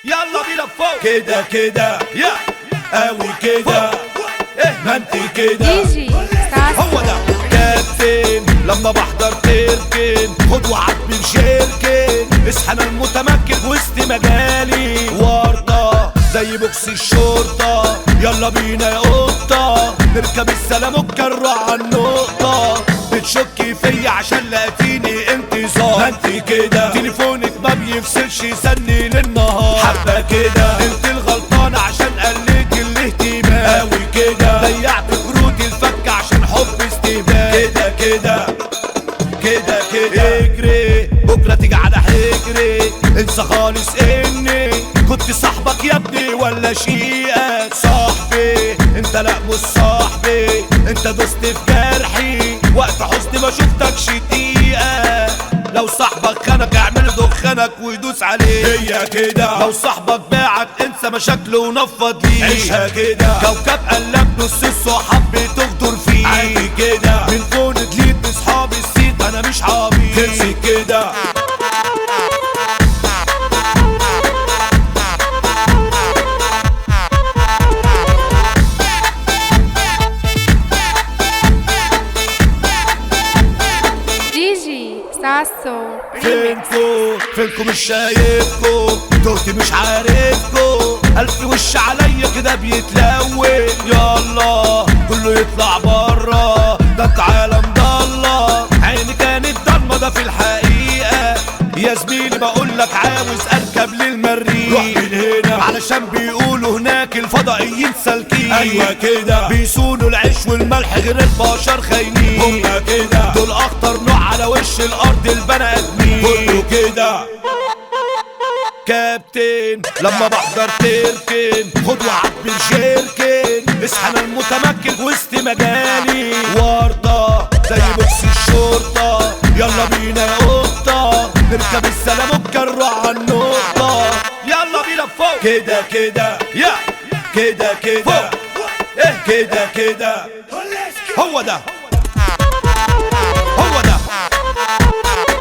يلا بينا فوق كده كده يا قوي كده ايه ما انت كده ديجي هو ده كابتن لما بحضر تركن خد وعبي بشركن اصحى انا المتمكن وسط مجالي ورطة زي بوكس الشرطة يلا بينا يا قطة نركب السلاموكة نروح على النقطة بتشكي فيا عشان لقيتيني انتصار ما انت كده تليفونك ما بيفصلش يسني للنهار حبة كده انت الغلطانة عشان قلت الاهتمام قوي كده ضيعت كروت الفك عشان حب استهبال كده كده كده كده اجري بكرة تيجي على حجري انسى خالص اني كنت صاحبك يا ابني ولا شيئك صاحبي انت لا مش صاحبي انت دوست في جرحي وقت حزني ما شفتكش دقيقة لو صاحبك خانك اعمل دخانك ويدوس عليه هي كده لو صاحبك باعك انسى مشاكله ونفض ليه عيشها كده كوكب قلب نص الصحاب بتغدر فيه عادي كده من فون دليت بصحابي السيد انا مش عبيط تمسك كده ديجي ساسو فينكو مش شايفكو تهتي مش عارفكو ألف وش عليا كده بيتلون يلا كله يطلع برا ده انت عالم ضلة عيني كانت ضلمة ده في الحقيقة يا زميلي بقولك عاوز اركب للمريخ روح من هنا علشان بيقولوا هناك الفضائيين سالكين ايوه كده بيسونوا العيش والملح غير البشر خاينين هما كده دول اخطر نوع على وش الارض البني ادمين كله كده كابتن لما بحضر تركن خد وعبي الشركن اصحى انا المتمكن وسط مجالي ورطة زي بوكس الشرطة يلا بينا يا قطة نركب السلاموكة نروح على النقطة يلا بينا فوق كده كده يا كده كده فوق ايه كده كده هو ده هو ده